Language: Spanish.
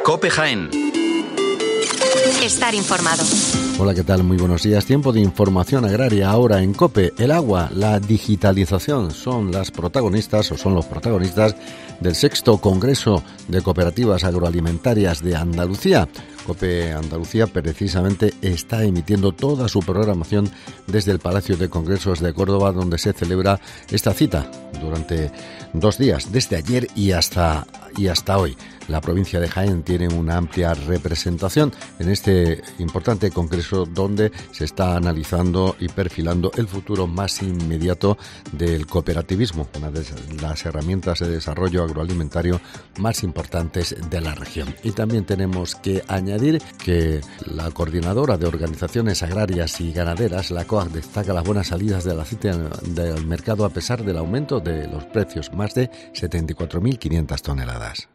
COPE Jaén. Estar informado. Hola, ¿qué tal? Muy buenos días. Tiempo de información agraria ahora en COPE. El agua, la digitalización son los protagonistas del 6º Congreso de Cooperativas Agroalimentarias de Andalucía. COPE Andalucía precisamente está emitiendo toda su programación desde el Palacio de Congresos de Córdoba, donde se celebra esta cita durante 2 días, desde ayer y hasta hoy. La provincia de Jaén tiene una amplia representación en este importante congreso donde se está analizando y perfilando el futuro más inmediato del cooperativismo, una de las herramientas de desarrollo agroalimentario más importantes de la región. Y también tenemos que añadir que la coordinadora de organizaciones agrarias y ganaderas, la COAG, destaca las buenas salidas del aceite del mercado a pesar del aumento de los precios, más de 74.500 toneladas.